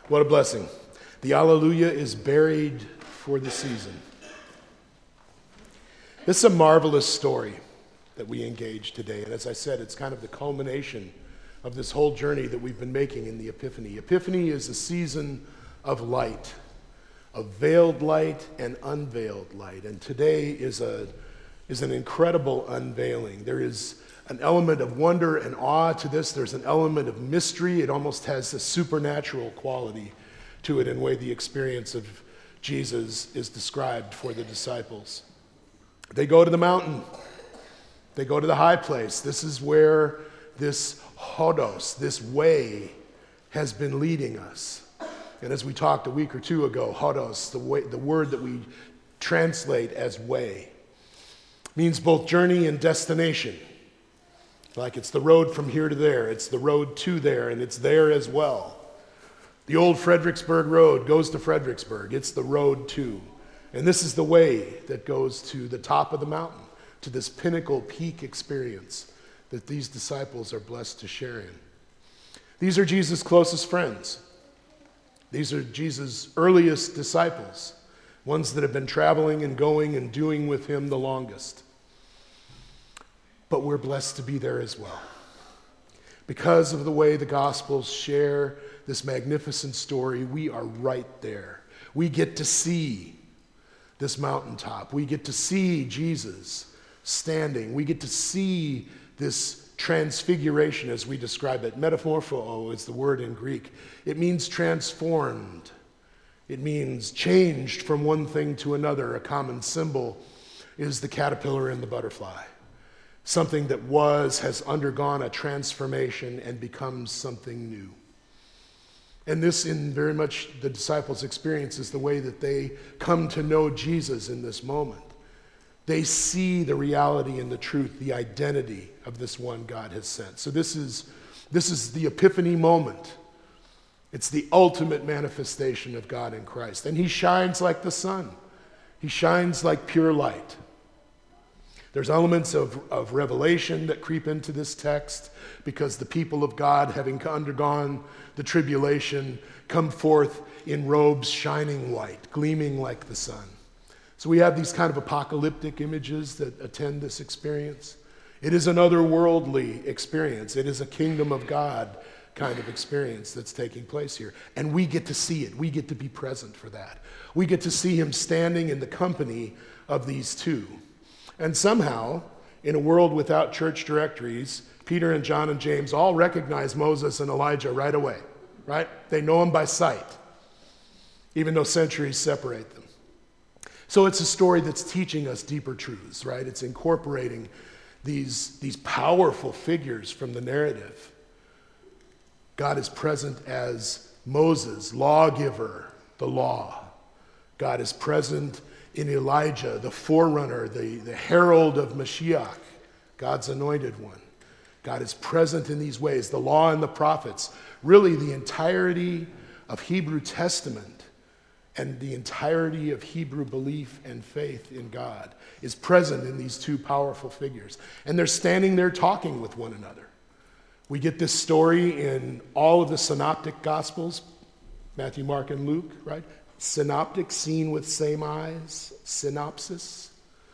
What a blessing. The Alleluia is buried for the season. This is a marvelous story that we engage today. And as I said, it's kind of the culmination of this whole journey that we've been making in the Epiphany. Epiphany is a season of light, of veiled light and unveiled light. And today is an incredible unveiling. There is an element of wonder and awe to this. There's an element of mystery. It almost has a supernatural quality to it in the way the experience of Jesus is described for the disciples. They go to the mountain. They go to the high place. This is where this hodos, this way, has been leading us. And as we talked a week or two ago, hodos, the word that we translate as way, means both journey and destination. Like it's the road from here to there, it's the road to there, and it's there as well. The old Fredericksburg Road goes to Fredericksburg. It's the road to. And this is the way that goes to the top of the mountain, to this pinnacle peak experience that these disciples are blessed to share in. These are Jesus' closest friends. These are Jesus' earliest disciples, ones that have been traveling and going and doing with him the longest. But we're blessed to be there as well. Because of the way the Gospels share this magnificent story, we are right there. We get to see this mountaintop. We get to see Jesus standing. We get to see this transfiguration as we describe it. Metamorpho is the word in Greek. It means transformed. It means changed from one thing to another. A common symbol is the caterpillar and the butterfly. Something that has undergone a transformation and becomes something new. And this, in very much the disciples' experience, is the way that they come to know Jesus in this moment. They see the reality and the truth, the identity of this one God has sent. So this is the Epiphany moment. It's the ultimate manifestation of God in Christ. And he shines like the sun. He shines like pure light. There's elements of revelation that creep into this text because the people of God, having undergone the tribulation, come forth in robes shining white, gleaming like the sun. So we have these kind of apocalyptic images that attend this experience. It is an otherworldly experience. It is a kingdom of God kind of experience that's taking place here. And we get to see it. We get to be present for that. We get to see him standing in the company of these two. And somehow, in a world without church directories, Peter and John and James all recognize Moses and Elijah right away, right? They know them by sight, even though centuries separate them. So it's a story that's teaching us deeper truths, right? It's incorporating these powerful figures from the narrative. God is present as Moses, lawgiver, the law. God is present in Elijah, the forerunner, the herald of Mashiach, God's anointed one. God is present in these ways, the law and the prophets. Really, the entirety of Hebrew Testament and the entirety of Hebrew belief and faith in God is present in these two powerful figures. And they're standing there talking with one another. We get this story in all of the synoptic gospels, Matthew, Mark, and Luke, right? Synoptic, seen with same eyes, synopsis.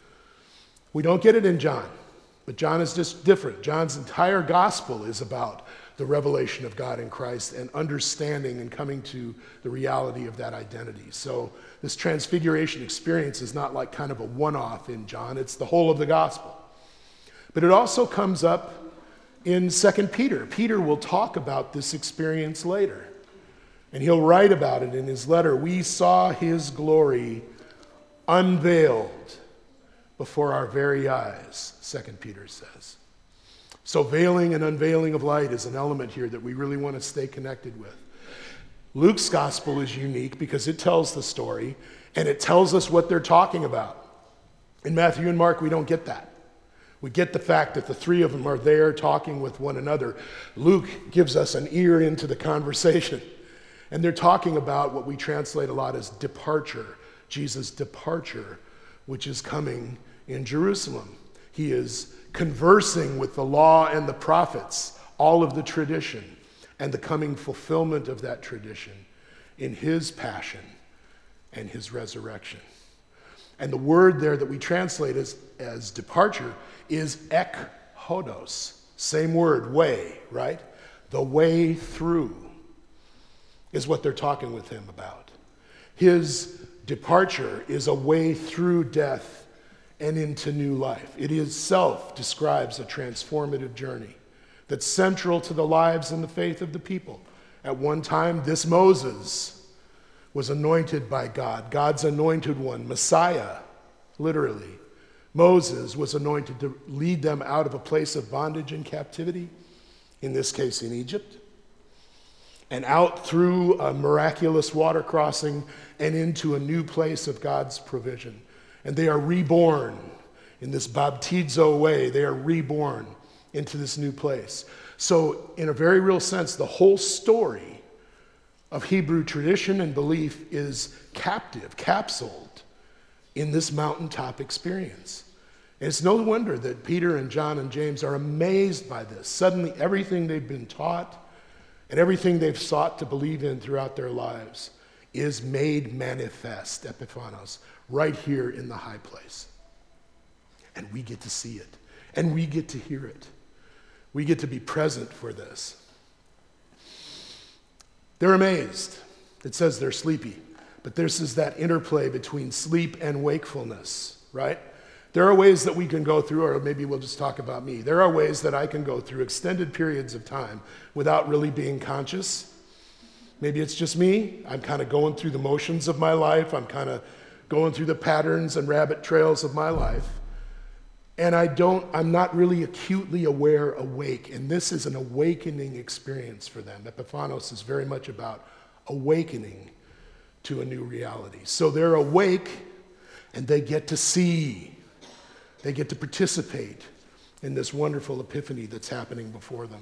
We don't get it in John, but John is just different. John's entire gospel is about the revelation of God in Christ and understanding and coming to the reality of that identity. So this transfiguration experience is not like kind of a one-off in John. It's the whole of the gospel. But it also comes up in 2 Peter. Peter will talk about this experience later. And he'll write about it in his letter. We saw his glory unveiled before our very eyes, 2 Peter says. So veiling and unveiling of light is an element here that we really want to stay connected with. Luke's gospel is unique because it tells the story and it tells us what they're talking about. In Matthew and Mark, we don't get that. We get the fact that the three of them are there talking with one another. Luke gives us an ear into the conversation. And they're talking about what we translate a lot as departure, Jesus' departure, which is coming in Jerusalem. He is conversing with the law and the prophets, all of the tradition, and the coming fulfillment of that tradition in his passion and his resurrection. And the word there that we translate as departure is ekhodos. Same word, way, right? The way through is what they're talking with him about. His departure is a way through death and into new life. It itself describes a transformative journey that's central to the lives and the faith of the people. At one time, this Moses was anointed by God, God's anointed one, Messiah, literally. Moses was anointed to lead them out of a place of bondage and captivity, in this case in Egypt, and out through a miraculous water crossing and into a new place of God's provision. And they are reborn in this baptizo way. They are reborn into this new place. So in a very real sense, the whole story of Hebrew tradition and belief is capsuled in this mountaintop experience. And it's no wonder that Peter and John and James are amazed by this. Suddenly everything they've been taught and everything they've sought to believe in throughout their lives is made manifest, epiphanos, right here in the high place. And we get to see it, and we get to hear it. We get to be present for this. They're amazed. It says they're sleepy, but this is that interplay between sleep and wakefulness, right? There are ways that we can go through, or maybe we'll just talk about me. There are ways that I can go through extended periods of time without really being conscious. Maybe it's just me. I'm kind of going through the motions of my life. I'm kind of going through the patterns and rabbit trails of my life. And I'm not really acutely awake. And this is an awakening experience for them. Epiphanos is very much about awakening to a new reality. So they're awake and they get to see. They get to participate in this wonderful epiphany that's happening before them.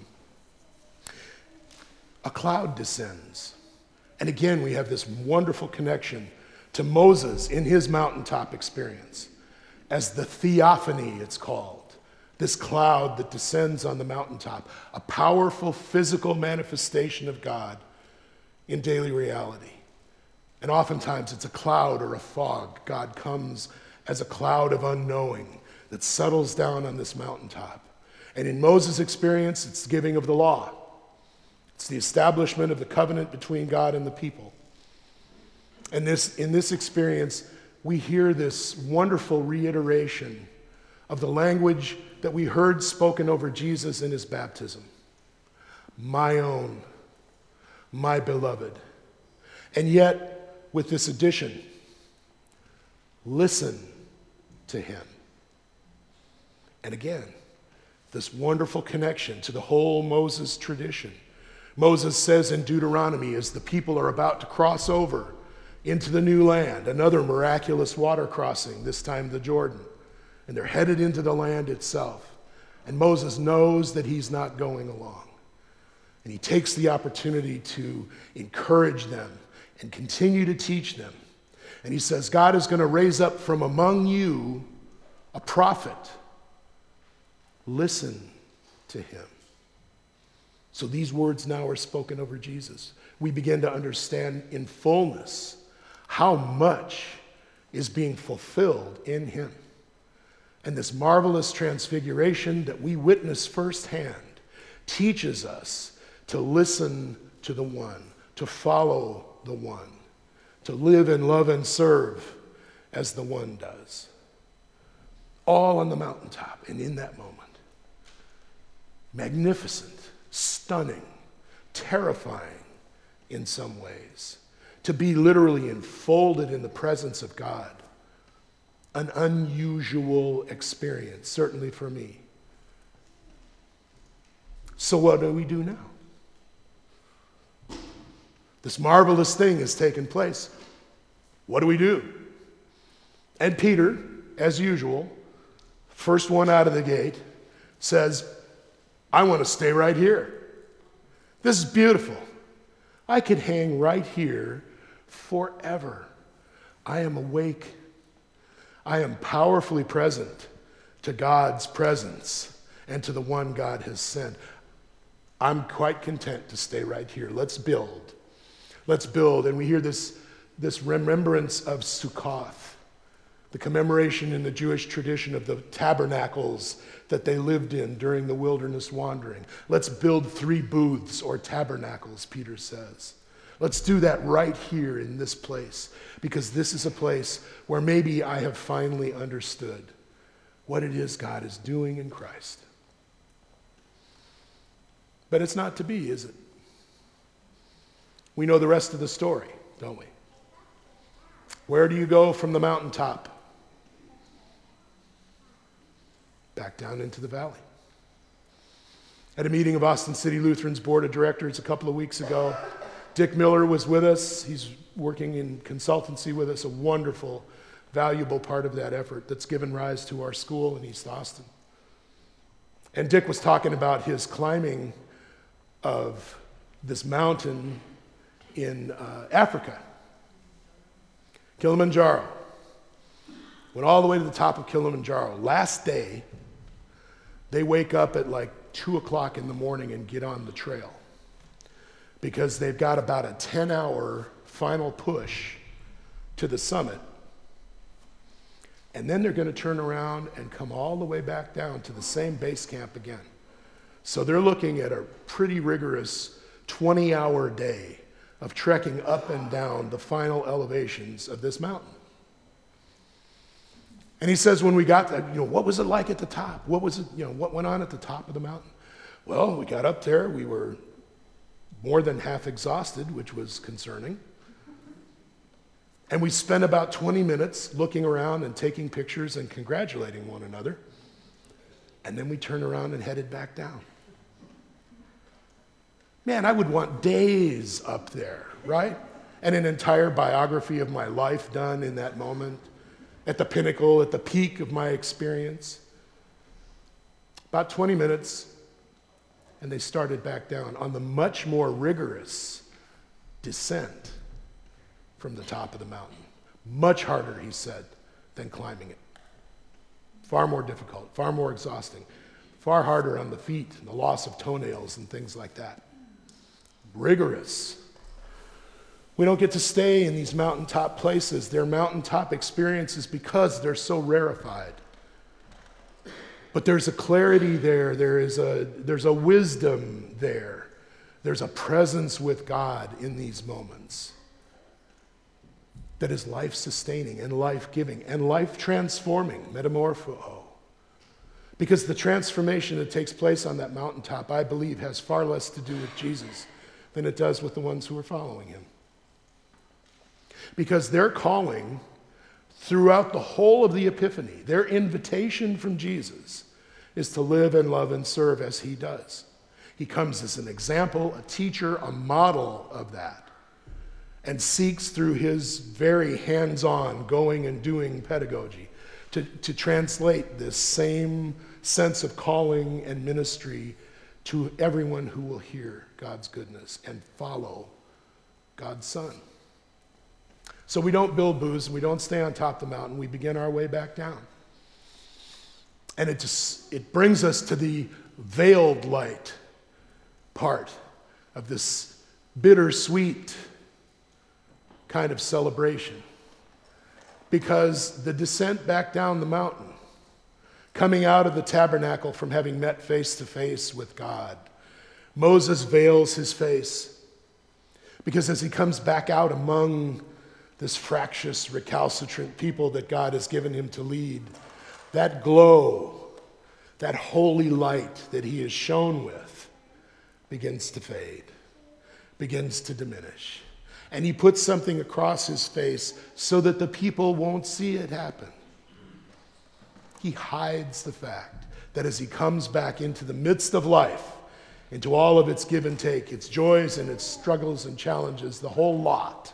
A cloud descends. And again, we have this wonderful connection to Moses in his mountaintop experience as the theophany, it's called. This cloud that descends on the mountaintop, a powerful physical manifestation of God in daily reality. And oftentimes it's a cloud or a fog. God comes as a cloud of unknowing that settles down on this mountaintop. And in Moses' experience, it's the giving of the law. It's the establishment of the covenant between God and the people. And in this experience, we hear this wonderful reiteration of the language that we heard spoken over Jesus in his baptism. My own, my beloved. And yet, with this addition, listen to him. And again, this wonderful connection to the whole Moses tradition. Moses says in Deuteronomy, as the people are about to cross over into the new land, another miraculous water crossing, this time the Jordan, and they're headed into the land itself. And Moses knows that he's not going along. And he takes the opportunity to encourage them and continue to teach them. And he says, God is going to raise up from among you a prophet. Listen to him. So these words now are spoken over Jesus. We begin to understand in fullness how much is being fulfilled in him. And this marvelous transfiguration that we witness firsthand teaches us to listen to the one, to follow the one, to live and love and serve as the one does. All on the mountaintop and in that moment. Magnificent, stunning, terrifying in some ways. To be literally enfolded in the presence of God. An unusual experience, certainly for me. So what do we do now? This marvelous thing has taken place. What do we do? And Peter, as usual, first one out of the gate, says, I want to stay right here. This is beautiful. I could hang right here forever. I am awake. I am powerfully present to God's presence and to the one God has sent. I'm quite content to stay right here. Let's build. Let's build. And we hear this remembrance of Sukkoth, the commemoration in the Jewish tradition of the tabernacles that they lived in during the wilderness wandering. Let's build 3 booths or tabernacles, Peter says. Let's do that right here in this place, because this is a place where maybe I have finally understood what it is God is doing in Christ. But it's not to be, is it? We know the rest of the story, don't we? Where do you go from the mountaintop? Back down into the valley. At a meeting of Austin City Lutheran's Board of Directors a couple of weeks ago, Dick Miller was with us. He's working in consultancy with us, a wonderful, valuable part of that effort that's given rise to our school in East Austin. And Dick was talking about his climbing of this mountain in Africa, Kilimanjaro. Went all the way to the top of Kilimanjaro. Last day, they wake up at like 2 o'clock in the morning and get on the trail, because they've got about a 10-hour final push to the summit. And then they're going to turn around and come all the way back down to the same base camp again. So they're looking at a pretty rigorous 20-hour day of trekking up and down the final elevations of this mountain. And he says, when we got there, what was it like at the top? What was it, what went on at the top of the mountain? Well, we got up there, we were more than half exhausted, which was concerning. And we spent about 20 minutes looking around and taking pictures and congratulating one another. And then we turned around and headed back down. Man, I would want days up there, right? And an entire biography of my life done in that moment, at the pinnacle, at the peak of my experience. About 20 minutes, and they started back down on the much more rigorous descent from the top of the mountain. Much harder, he said, than climbing it. Far more difficult, far more exhausting, far harder on the feet, and the loss of toenails and things like that. Rigorous. We don't get to stay in these mountaintop places. They're mountaintop experiences because they're so rarefied. But there's a clarity there. There's a wisdom there. There's a presence with God in these moments that is life-sustaining and life-giving and life-transforming, metamorpho. Because the transformation that takes place on that mountaintop, I believe, has far less to do with Jesus than it does with the ones who are following him. Because their calling throughout the whole of the Epiphany, their invitation from Jesus is to live and love and serve as he does. He comes as an example, a teacher, a model of that, and seeks through his very hands-on going and doing pedagogy to translate this same sense of calling and ministry to everyone who will hear God's goodness and follow God's Son. So we don't build booths, and we don't stay on top of the mountain. We begin our way back down. And it brings us to the veiled light part of this bittersweet kind of celebration. Because the descent back down the mountain, coming out of the tabernacle from having met face to face with God, Moses veils his face. Because as he comes back out among this fractious, recalcitrant people that God has given him to lead, that glow, that holy light that he is shone with begins to fade, begins to diminish. And he puts something across his face so that the people won't see it happen. He hides the fact that as he comes back into the midst of life, into all of its give and take, its joys and its struggles and challenges, the whole lot,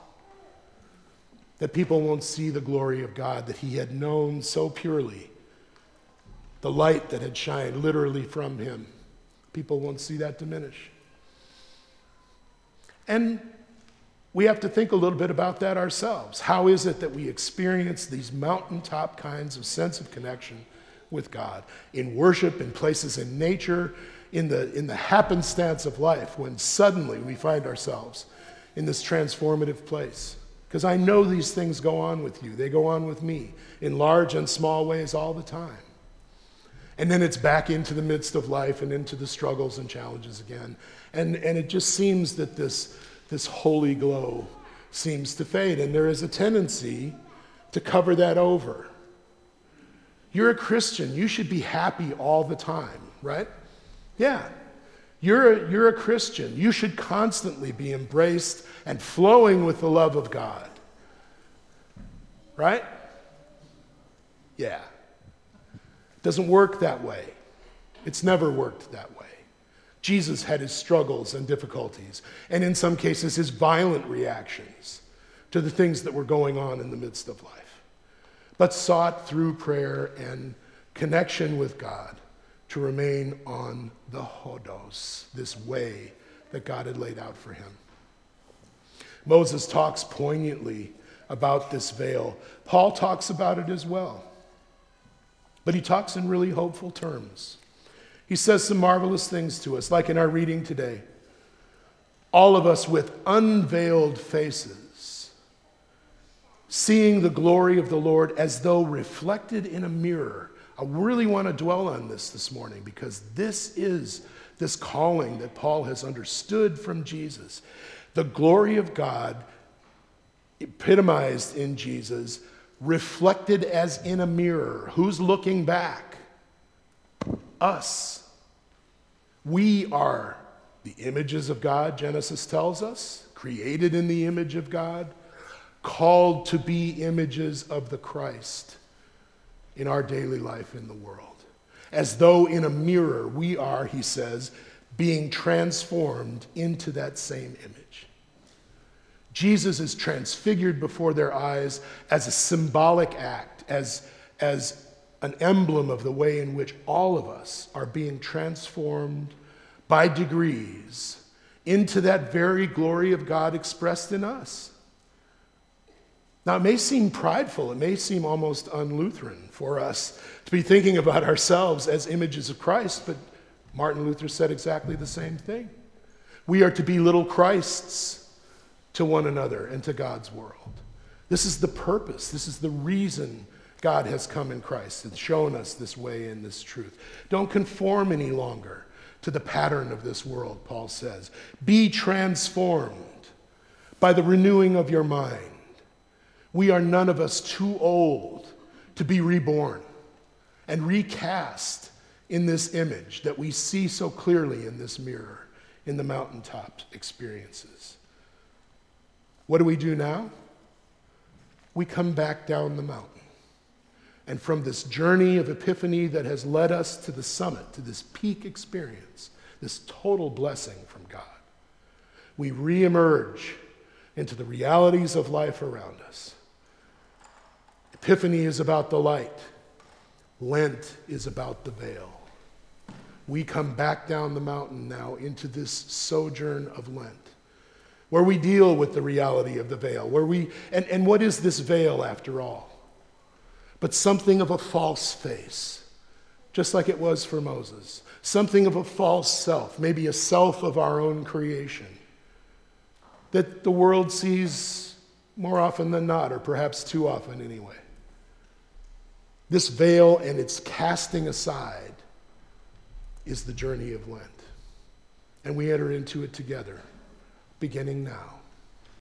that people won't see the glory of God that he had known so purely, the light that had shined literally from him. People won't see that diminish. And we have to think a little bit about that ourselves. How is it that we experience these mountaintop kinds of sense of connection with God in worship, in places in nature, in the happenstance of life, when suddenly we find ourselves in this transformative place. Because I know these things go on with you. They go on with me in large and small ways all the time. And then it's back into the midst of life and into the struggles and challenges again. And it just seems that this holy glow seems to fade. And there is a tendency to cover that over. You're a Christian. You should be happy all the time, right? Yeah. You're a Christian. You should constantly be embraced and flowing with the love of God. Right? Yeah. Doesn't work that way. It's never worked that way. Jesus had his struggles and difficulties, and in some cases his violent reactions to the things that were going on in the midst of life, but sought through prayer and connection with God to remain on the hodos, this way that God had laid out for him. Moses talks poignantly about this veil. Paul talks about it as well, but he talks in really hopeful terms. He says some marvelous things to us, like in our reading today. All of us with unveiled faces, seeing the glory of the Lord as though reflected in a mirror. I really want to dwell on this morning, because this is this calling that Paul has understood from Jesus. The glory of God epitomized in Jesus, reflected as in a mirror. Who's looking back? Us. We are the images of God, Genesis tells us, created in the image of God, called to be images of the Christ in our daily life in the world. As though in a mirror we are, he says, being transformed into that same image. Jesus is transfigured before their eyes as a symbolic act, as an emblem of the way in which all of us are being transformed by degrees into that very glory of God expressed in us. Now, it may seem prideful, it may seem almost un-Lutheran for us to be thinking about ourselves as images of Christ, but Martin Luther said exactly the same thing. We are to be little Christs to one another and to God's world. This is the purpose, this is the reason God has come in Christ and shown us this way and this truth. Don't conform any longer to the pattern of this world, Paul says. Be transformed by the renewing of your mind. We are none of us too old to be reborn and recast in this image that we see so clearly in this mirror, in the mountaintop experiences. What do we do now? We come back down the mountain. And from this journey of epiphany that has led us to the summit, to this peak experience, this total blessing from God, we reemerge into the realities of life around us. Epiphany is about the light. Lent is about the veil. We come back down the mountain now into this sojourn of Lent, where we deal with the reality of the veil, and what is this veil after all? But something of a false face, just like it was for Moses. Something of a false self, maybe a self of our own creation, that the world sees more often than not, or perhaps too often anyway. This veil and its casting aside is the journey of Lent. And we enter into it together, beginning now.